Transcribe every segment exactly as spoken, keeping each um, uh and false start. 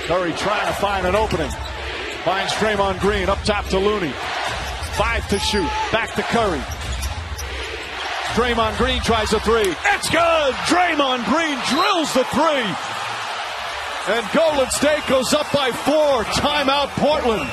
Curry trying to find an opening. Finds Draymond Green up top to Looney. Five to shoot. Back to Curry. Draymond Green tries a three. It's good! Draymond Green drills the three. And Golden State goes up by four. Timeout Portland.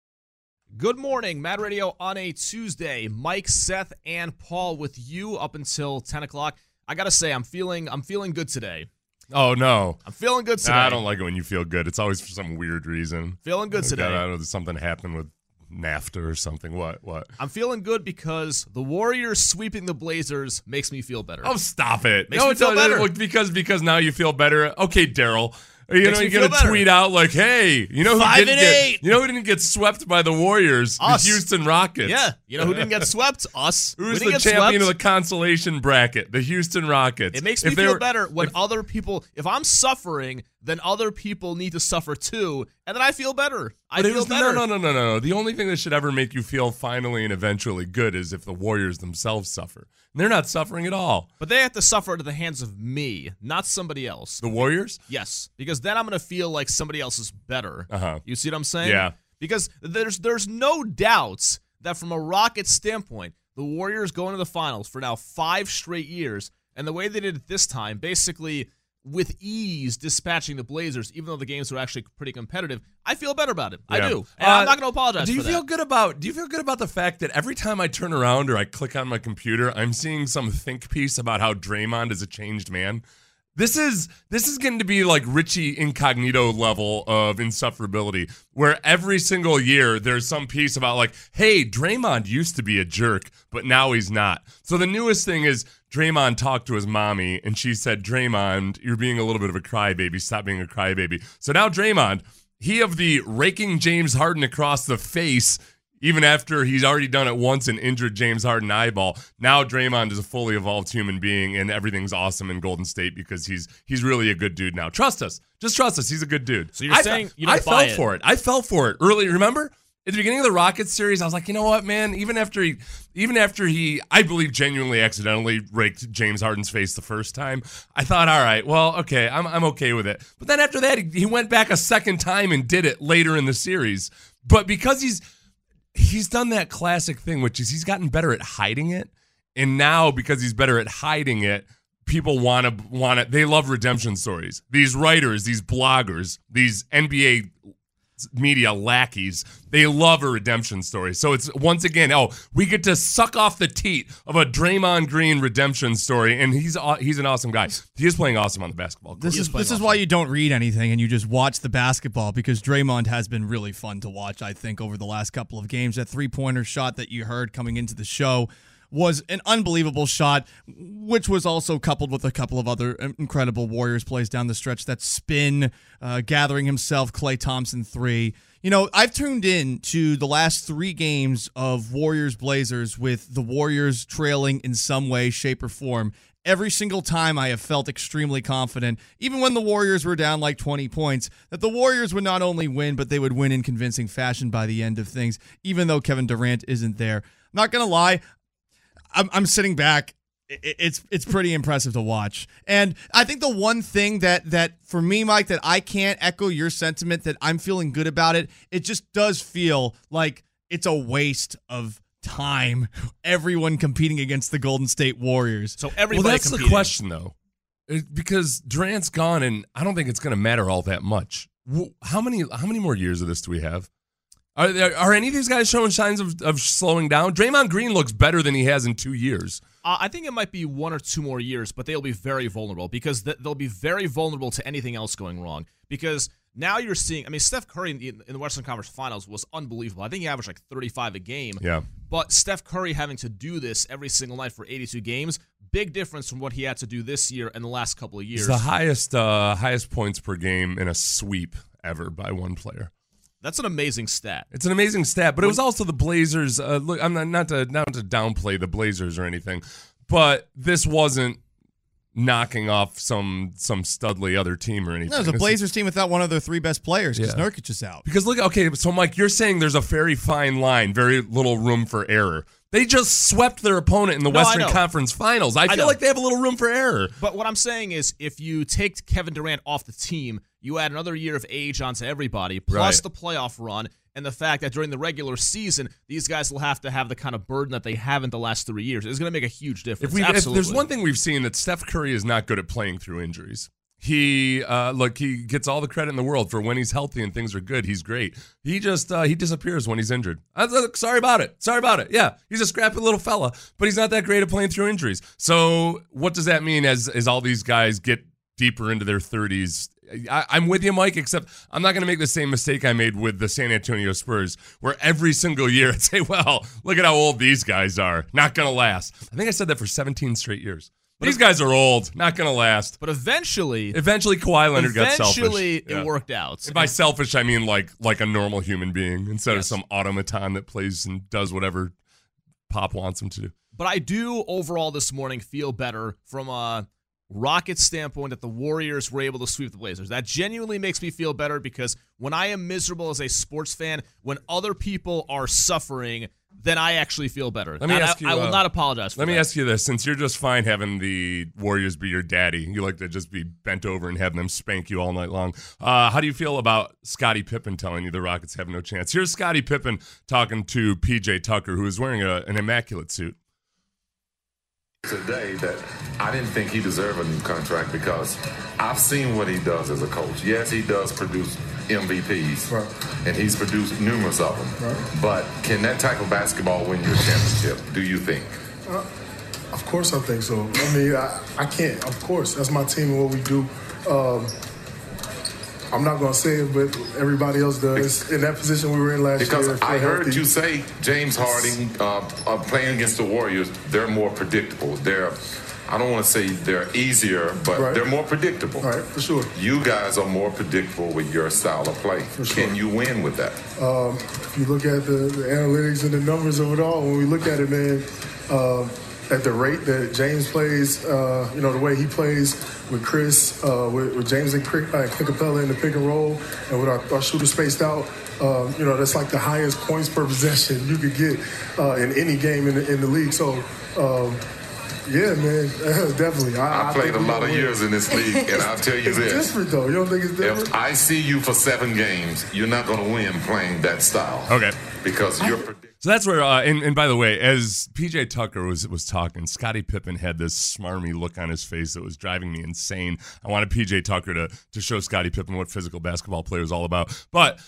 Good morning, Mad Radio on a Tuesday. Mike, Seth, and Paul with you up until ten o'clock. I gotta say, I'm feeling I'm feeling good today. Oh, no. I'm feeling good today. I don't like it when you feel good. It's always for some weird reason. Feeling good today. I don't know, something happened with NAFTA or something. What? What? I'm feeling good because the Warriors sweeping the Blazers makes me feel better. Oh, stop it. Makes no, me feel better. Because, because now you feel better. Okay, Daryl. You Makes know, me you're going feel to better. tweet out like, hey, you know who Five didn't and get, eight. you know who didn't get swept by the Warriors? Us. The Houston Rockets. Yeah. You know who didn't get swept? Us. We Who's didn't the get champion swept. of the consolation bracket? The Houston Rockets. It makes If me they feel were- better when if- other people, if I'm suffering, then other people need to suffer too, and then I feel better. I But it feel was, better. No, no, no, no, no, no. The only thing that should ever make you feel finally and eventually good is if the Warriors themselves suffer. And they're not suffering at all. But they have to suffer at the hands of me, not somebody else. The Warriors? Yes, because then I'm going to feel like somebody else is better. Uh-huh. You see what I'm saying? Yeah. Because there's there's no doubts that from a Rockets standpoint, the Warriors go into the finals for now five straight years, and the way they did it this time, basically with ease dispatching the Blazers, even though the games were actually pretty competitive, I feel better about it. I Yeah. do. And Uh, I'm not going to apologize Do you for feel that. good about do you feel good about the fact that every time I turn around or I click on my computer, I'm seeing some think piece about how Draymond is a changed man? This is this is going to be like Richie Incognito level of insufferability, where every single year there's some piece about like, hey, Draymond used to be a jerk, but now he's not. So the newest thing is Draymond talked to his mommy, and she said, Draymond, you're being a little bit of a crybaby. Stop being a crybaby. So now Draymond, he of the raking James Harden across the face, even after he's already done it once and injured James Harden eyeball. Now Draymond is a fully evolved human being, and everything's awesome in Golden State because he's he's really a good dude now. Trust us. Just trust us. He's a good dude. So you're I saying fe- you don't I buy fell it. for it. I fell for it early. Remember? At the beginning of the Rockets series, I was like, you know what, man? Even after he, even after he, I believe genuinely accidentally raked James Harden's face the first time, I thought, all right, well, okay, I'm I'm okay with it. But then after that, he, he went back a second time and did it later in the series. But because he's he's done that classic thing, which is he's gotten better at hiding it, and now because he's better at hiding it, people want to want it. They love redemption stories. These writers, these bloggers, these N B A media lackeys, they love a redemption story. So it's once again, oh, we get to suck off the teat of a Draymond Green redemption story, and he's aw- he's an awesome guy. He is playing awesome on the basketball court. This He is is playing this is awesome. why you don't read anything and you just watch the basketball, because Draymond has been really fun to watch, I think, over the last couple of games. That three-pointer shot that you heard coming into the show was an unbelievable shot, which was also coupled with a couple of other incredible Warriors plays down the stretch. That spin, uh, gathering himself, Klay Thompson three. You know, I've tuned in to the last three games of Warriors-Blazers with the Warriors trailing in some way, shape, or form. Every single time I have felt extremely confident, even when the Warriors were down like twenty points, that the Warriors would not only win, but they would win in convincing fashion by the end of things, even though Kevin Durant isn't there. I'm not going to lie, I'm, I'm sitting back. It- It's it's pretty impressive to watch. And I think the one thing that that for me, Mike, that I can't echo your sentiment that I'm feeling good about it, it just does feel like it's a waste of time, everyone competing against the Golden State Warriors. So everybody Well, that's competing. the question, though, It- because Durant's gone, and I don't think it's going to matter all that much. Wh- How many how many more years of this do we have? Are there, are any of these guys showing signs of, of slowing down? Draymond Green looks better than he has in two years. Uh, I think it might be one or two more years, but they'll be very vulnerable because th- they'll be very vulnerable to anything else going wrong. Because now you're seeing, I mean, Steph Curry in the, in the Western Conference Finals was unbelievable. I think he averaged like thirty-five a game. Yeah. But Steph Curry having to do this every single night for eighty-two games, big difference from what he had to do this year and the last couple of years. It's the highest uh, highest points per game in a sweep ever by one player. That's an amazing stat. It's an amazing stat, but it was also the Blazers. Uh, look, I'm not, not to not to downplay the Blazers or anything, but this wasn't knocking off some some studly other team or anything. No, it was a Blazers team without one of their three best players because Yeah. Nurkic is out. Because look, okay, so Mike, you're saying there's a very fine line, very little room for error. They just swept their opponent in the No, I Western know. Conference Finals. I I feel know. like they have a little room for error. But what I'm saying is, if you take Kevin Durant off the team, you add another year of age onto everybody, plus Right. the playoff run, and the fact that during the regular season, these guys will have to have the kind of burden that they haven't the last three years. It's going to make a huge difference. If we, if Absolutely. there's one thing we've seen, that Steph Curry is not good at playing through injuries. He uh, look, he gets all the credit in the world for when he's healthy and things are good. He's great. He just uh, he disappears when he's injured. I, uh, sorry about it. Sorry about it. Yeah, he's a scrappy little fella, but he's not that great at playing through injuries. So what does that mean as as all these guys get deeper into their thirties? I, I'm with you, Mike, except I'm not going to make the same mistake I made with the San Antonio Spurs, where every single year I'd say, well, look at how old these guys are. Not going to last. I think I said that for seventeen straight years. These guys are old. Not going to last. But eventually, Eventually, Kawhi Leonard got selfish. eventually it Yeah. worked out. And by selfish, I mean like like a normal human being instead of Yes. some automaton that plays and does whatever Pop wants him to do. But I do overall this morning feel better from a Rockets standpoint that the Warriors were able to sweep the Blazers. That genuinely makes me feel better because when I am miserable as a sports fan, when other people are suffering, then I actually feel better. Let me And ask I, you, I will uh, not apologize for Let that. me ask you this: since you're just fine having the Warriors be your daddy, you like to just be bent over and having them spank you all night long. Uh, how do you feel about Scottie Pippen telling you the Rockets have no chance? Here's Scottie Pippen talking to P J Tucker, who is wearing a, an immaculate suit. Today that I didn't think he deserved a new contract because I've seen what he does as a coach. Yes, he does produce M V Ps, Right. and he's produced numerous of them. Right. But can that type of basketball win you a championship, do you think? Uh, of course I think so. I mean, I, I can't. Of course, that's my team and what we do. Um, I'm not going to say it, but everybody else does. In that position we were in last Because year. I if they're heard healthy. you say James Harden uh, uh, playing against the Warriors, they're more predictable. They're, I don't want to say they're easier, but Right. they're more predictable. All right, for sure. You guys are more predictable with your style of play. sure. Can you win with that? Um, if you look at the, the analytics and the numbers of it all, when we look at it, man, um, at the rate that James plays, uh, you know, the way he plays with Chris, uh, with, with James and Clint uh, Capella in the pick and roll, and with our, our shooter spaced out, um, you know, that's like the highest points per possession you could get uh, in any game in the, in the league. So, um, yeah, man, definitely. I, I played think a we lot gonna of win. years in this league, and I'll tell you It's this. different, though. You don't think it's different? If I see you for seven games, you're not going to win playing that style. Okay. Because you're predictable. So that's where, uh, and, and by the way, as P J Tucker was was talking, Scottie Pippen had this smarmy look on his face that was driving me insane. I wanted P J Tucker to to show Scottie Pippen what physical basketball player is all about. But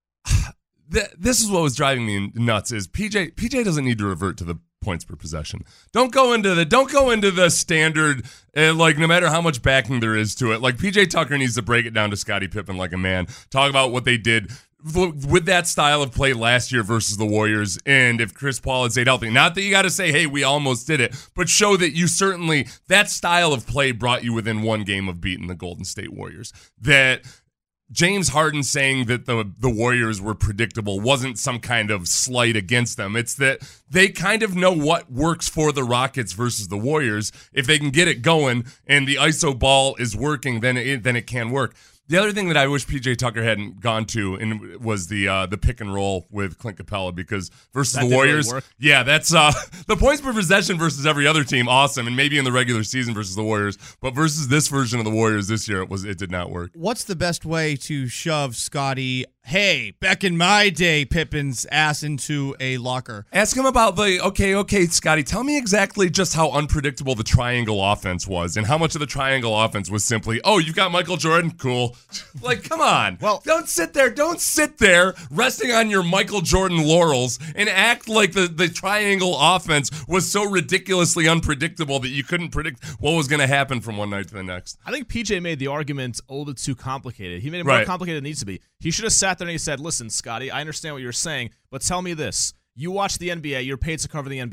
th- this is what was driving me nuts: is P J P J doesn't need to revert to the points per possession. Don't go into the don't go into the standard, uh, like no matter how much backing there is to it. Like P J Tucker needs to break it down to Scottie Pippen like a man. Talk about what they did with that style of play last year versus the Warriors, and if Chris Paul had stayed healthy. Not that you got to say, hey, we almost did it, but show that you certainly, that style of play brought you within one game of beating the Golden State Warriors. That James Harden saying that the, the Warriors were predictable wasn't some kind of slight against them. It's that they kind of know what works for the Rockets versus the Warriors. If they can get it going and the I S O ball is working, then it, then it can work. The other thing that I wish P J Tucker hadn't gone to and was the uh, the pick and roll with Clint Capella, because versus That the didn't really Warriors, work. yeah, that's uh, the points per possession versus every other team, awesome, and maybe in the regular season versus the Warriors, but versus this version of the Warriors this year, it was it did not work. What's the best way to shove Scotty, hey, back in my day, Pippen's ass into a locker? Ask him about the, okay, okay, Scotty, tell me exactly just how unpredictable the triangle offense was and how much of the triangle offense was simply, oh, you've got Michael Jordan? Cool. Like, come on. Well- don't sit there. Don't sit there resting on your Michael Jordan laurels and act like the, the triangle offense was so ridiculously unpredictable that you couldn't predict what was going to happen from one night to the next. I think P J made the argument a little bit too complicated. He made it more Right. complicated than it needs to be. He should have sat there and he said, listen, Scotty, I understand what you're saying, but tell me this. You watch the N B A. You're paid to cover the N B A.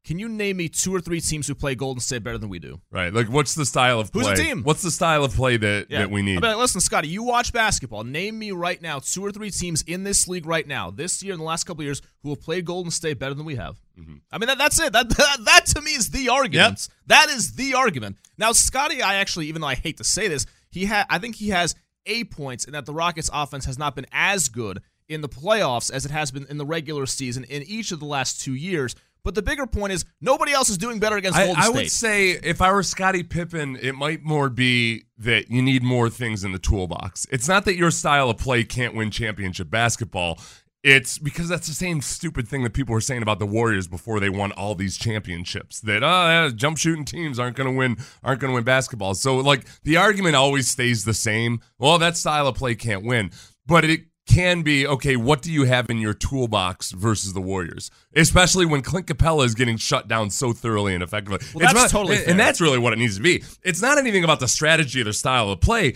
Can you name me two or three teams who play Golden State better than we do? Right. Like, what's the style of play? Who's the team? What's the style of play that, Yeah. that we need? I mean, listen, Scotty, you watch basketball. Name me right now two or three teams in this league right now, this year and the last couple of years, who have played Golden State better than we have. Mm-hmm. I mean, that, that's it. That, that that to me is the argument. Yep. That is the argument. Now, Scotty, I actually, even though I hate to say this, he ha- I think he has A points in that the Rockets' offense has not been as good in the playoffs as it has been in the regular season in each of the last two years. But the bigger point is nobody else is doing better against I, Golden I State. would say if I were Scottie Pippen, it might more be that you need more things in the toolbox. It's not that your style of play can't win championship basketball. It's because that's the same stupid thing that people were saying about the Warriors before they won all these championships. That oh, jump shooting teams aren't going to win, aren't going to win basketball. So like the argument always stays the same. Well, that style of play can't win, but it can be, okay, what do you have in your toolbox versus the Warriors? Especially when Clint Capella is getting shut down so thoroughly and effectively. Well, it's that's not, totally and, fair. and that's really what it needs to be. It's not anything about the strategy or the style of play.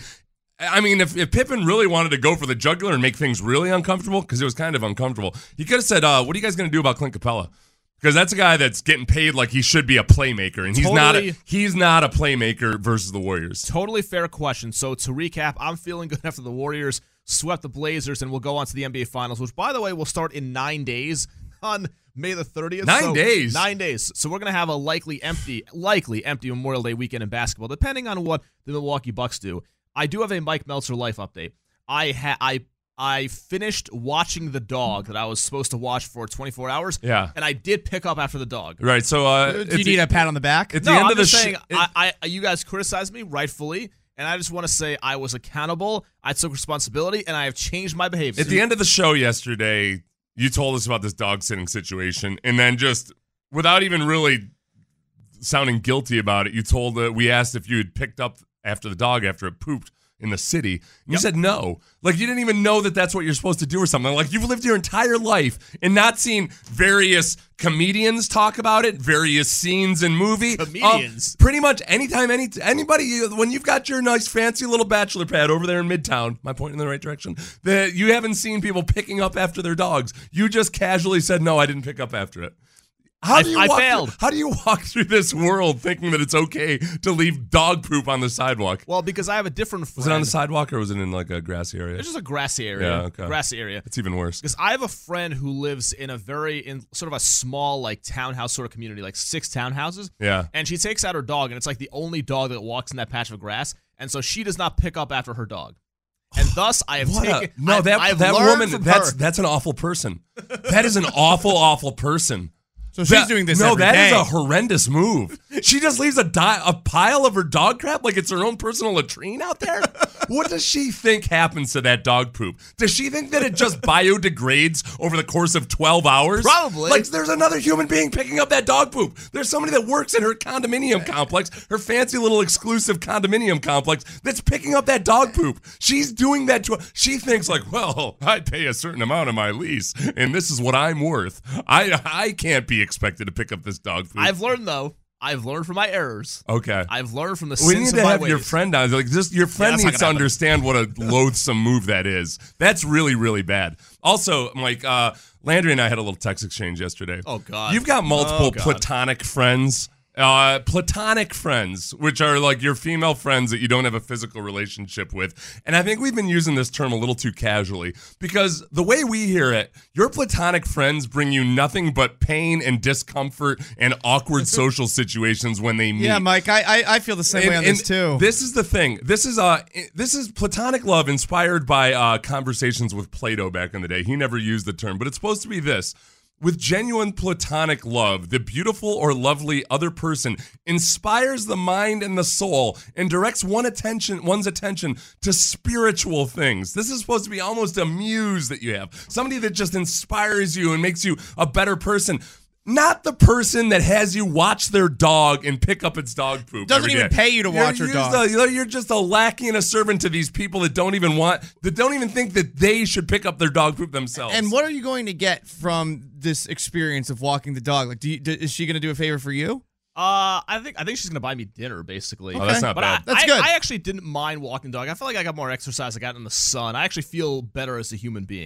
I mean, if, if Pippen really wanted to go for the jugular and make things really uncomfortable, because it was kind of uncomfortable, he could have said, uh, what are you guys going to do about Clint Capella? Because that's a guy that's getting paid like he should be a playmaker, and he's Totally. not a, he's not a playmaker versus the Warriors. Totally fair question. So to recap, I'm feeling good after the Warriors swept the Blazers, and we'll go on to the N B A Finals, which, by the way, will start in nine days on May the thirtieth. Nine so, days? Nine days. So we're going to have a likely empty, likely empty Memorial Day weekend in basketball, depending on what the Milwaukee Bucks do. I do have a Mike Meltzer life update. I ha- I I finished watching the dog that I was supposed to watch for twenty-four hours. Yeah. And I did pick up after the dog. Right, so... Uh, Do it's- you need a pat on the back? At No, the end I'm of the just sh- saying, it- I, I, you guys criticized me rightfully, and I just want to say I was accountable, I took responsibility, and I have changed my behavior. At the end of the show yesterday, you told us about this dog sitting situation, and then just without even really sounding guilty about it, you told uh, we asked if you had picked up after the dog after it pooped in the city. And you Yep. said no. Like you didn't even know that that's what you're supposed to do or something. Like you've lived your entire life and not seen various comedians talk about it, various scenes in movie. Comedians? Um, pretty much anytime, any anybody, when you've got your nice fancy little bachelor pad over there in Midtown, am I pointing in the right direction? That you haven't seen people picking up after their dogs. You just casually said, no, I didn't pick up after it. How I- do you I walk failed. Through, how do you walk through this world thinking that it's okay to leave dog poop on the sidewalk? Well, because I have a different friend. Was it on the sidewalk or was it in like a grassy area? It's just a grassy area. Yeah, okay. Grassy area. It's even worse. Because I have a friend who lives in a very, in sort of a small, like, townhouse sort of community, like six townhouses. Yeah. And she takes out her dog, and it's like the only dog that walks in that patch of grass. And so she does not pick up after her dog. And thus, I have What a- taken. no, I've, that I've that learned woman. from That's her. that's an awful person. That is an awful, awful person. So she's That- doing this No, every that is day. a horrendous move. She just leaves a di- a pile of her dog crap like it's her own personal latrine out there. What does she think happens to that dog poop? Does she think that it just biodegrades over the course of twelve hours? Probably. Like there's another human being picking up that dog poop. There's somebody that works in her condominium complex, her fancy little exclusive condominium complex that's picking up that dog poop. She's doing that to she thinks like, well, I pay a certain amount of my lease and this is what I'm worth. I I can't be expected to pick up this dog poop. I've learned, though. I've learned from my errors. okay. I've learned from the We sins need of to my have ways. your friend on. Like, just your friend that's not needs to gonna happen. understand what a loathsome move that is. That's really, really bad. Also, Mike, uh, Landry and I had a little text exchange yesterday. Oh, God. You've got multiple Oh, God. platonic friends. Uh, platonic friends, which are like your female friends that you don't have a physical relationship with. And I think we've been using this term a little too casually because the way we hear it, your platonic friends bring you nothing but pain and discomfort and awkward social situations when they meet. Yeah, Mike, I, I I feel the same way on this too. This is the thing. This is uh this is platonic love inspired by uh conversations with Plato back in the day. He never used the term, but it's supposed to be this. With genuine platonic love, the beautiful or lovely other person inspires the mind and the soul and directs one attention, one's attention to spiritual things. This is supposed to be almost a muse that you have. Somebody that just inspires you and makes you a better person. Not the person that has you watch their dog and pick up its dog poop. Doesn't every even day. pay you to You're watch your just dog. a- you're just a lackey and a servant to these people that don't even want, that don't even think that they should pick up their dog poop themselves. And what are you going to get from this experience of walking the dog? Like, do you, do, is she going to do a favor for you? Uh, I think I think she's gonna buy me dinner, basically. Oh, that's not but bad. I, That's I, good. I actually didn't mind walking the dog. I felt like I got more exercise. I got in the sun. I actually feel better as a human being.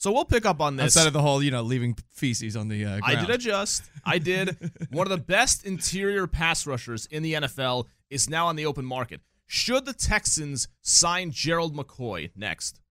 So we'll pick up on this. Outside of the whole, you know, leaving feces on the uh, ground. I did adjust. I did. One of the best interior pass rushers in the N F L is now on the open market. Should the Texans sign Gerald McCoy next?